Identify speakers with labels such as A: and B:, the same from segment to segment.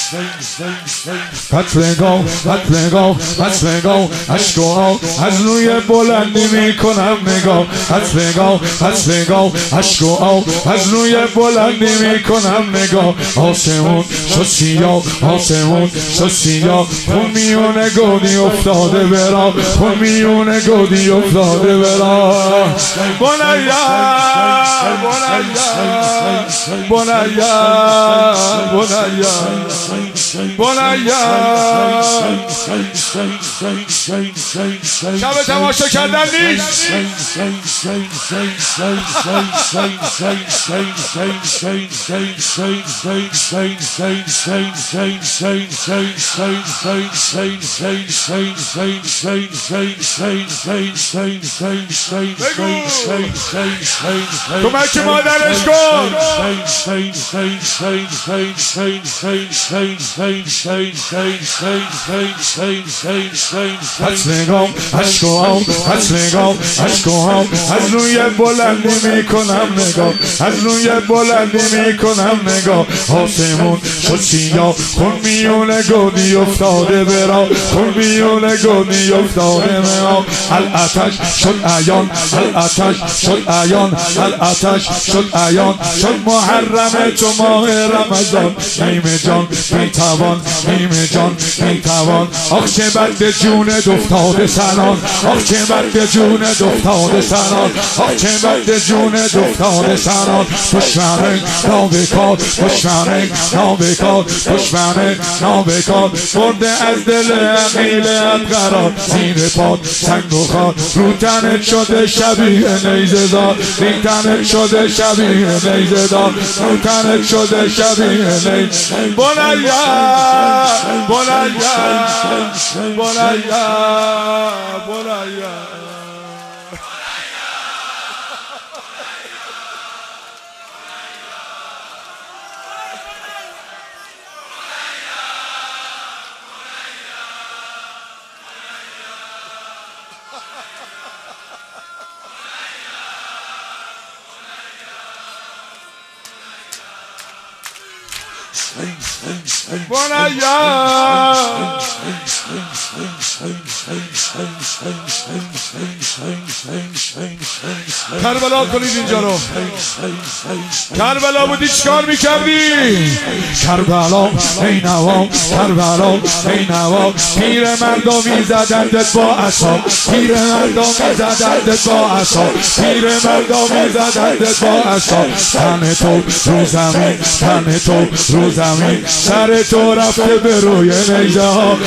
A: نگاه عشق و آه از روی بلندی میکنم نگاه نگاه عشق و آه از روی بلندی میکنم نگاه آسمون شد سیاه خون میونه گودی افتاده برام خون میونه گودی افتاده برام شب تماشا کردن نیست کمک مادرش کن عشق و آه از روی بلندی میکنم نگاه آسمون شد سیاه خون میونه گودی افتاده برا الاتش شد عیان شد محرم تو ماه رمضان نیمه جان میتوان آخ چه بد جونت افتاده سنان دشمنه نابکار برده از دل عقیلت قرار زیر پاد سنگ و خار رو تنت شده شبیه نیزه دار کربلا کنید اینجا رو کربلا بودی چکار میکردی کربلا ای نوا پیر مردمی زدندت با عصا تن تو رو زمین سر تو رفته به روی نیزه ها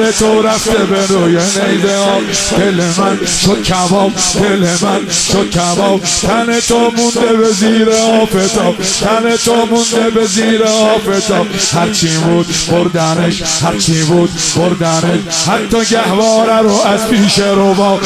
A: دل من شد کباب تن تو مونده به زیر آفتاب هرچی بود بردنش حتی گهواره رو از پیش رو با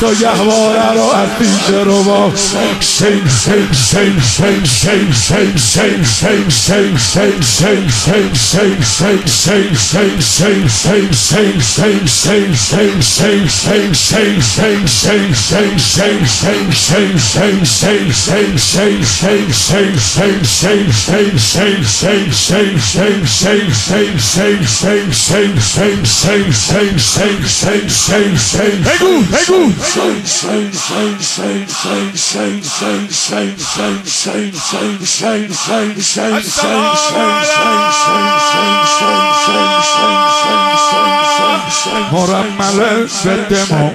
A: مرمله بدمو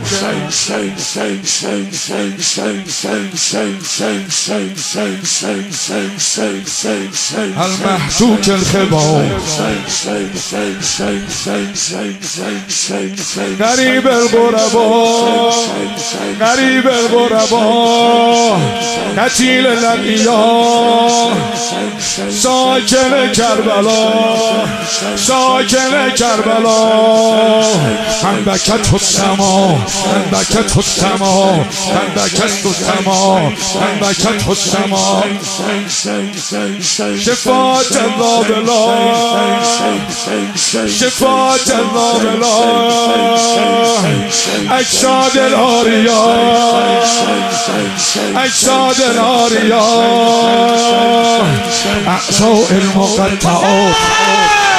A: المحسوك الخبا غريب الغرباء قتيل الانبياء ساكن كربلاء من بكته السماء شفاعة الله اجساد العاريات اعضاء المقطعات